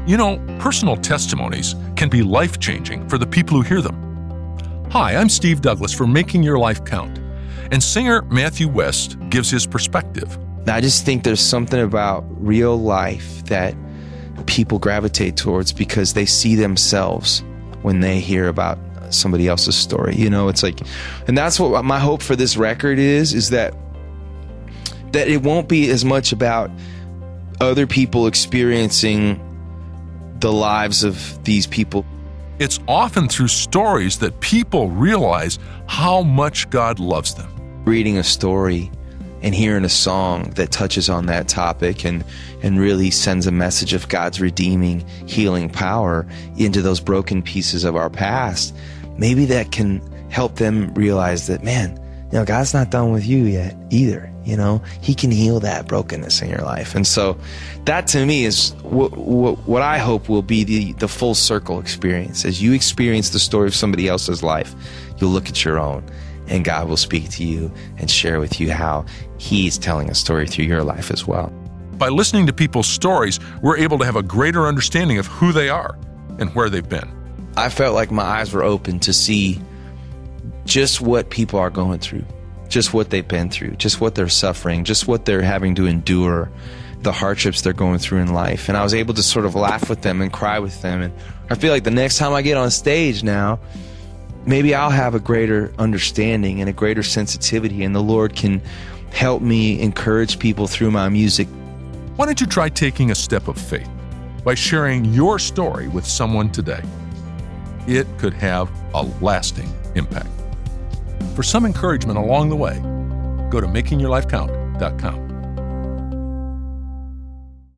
You know, personal testimonies can be life-changing for the people who hear them. Hi, I'm Steve Douglas for Making Your Life Count, and singer Matthew West gives his perspective. I just think there's something about real life that people gravitate towards because they see themselves when they hear about somebody else's story. You know, it's like, and that's what my hope for this record is that it won't be as much about other people experiencing the lives of these people. It's often through stories that people realize how much God loves them. Reading a story and hearing a song that touches on that topic and really sends a message of God's redeeming, healing power into those broken pieces of our past, maybe that can help them realize that, man, you know, God's not done with you yet either. You know, He can heal that brokenness in your life. And so that to me is what I hope will be the full circle experience. As you experience the story of somebody else's life, you'll look at your own, and God will speak to you and share with you how He's telling a story through your life as well. By listening to people's stories, we're able to have a greater understanding of who they are and where they've been. I felt like my eyes were open to see just what people are going through, just what they've been through, just what they're suffering, just what they're having to endure, the hardships they're going through in life. And I was able to sort of laugh with them and cry with them. And I feel like the next time I get on stage now, maybe I'll have a greater understanding and a greater sensitivity, and the Lord can help me encourage people through my music. Why don't you try taking a step of faith by sharing your story with someone today? It could have a lasting impact. For some encouragement along the way, go to makingyourlifecount.com.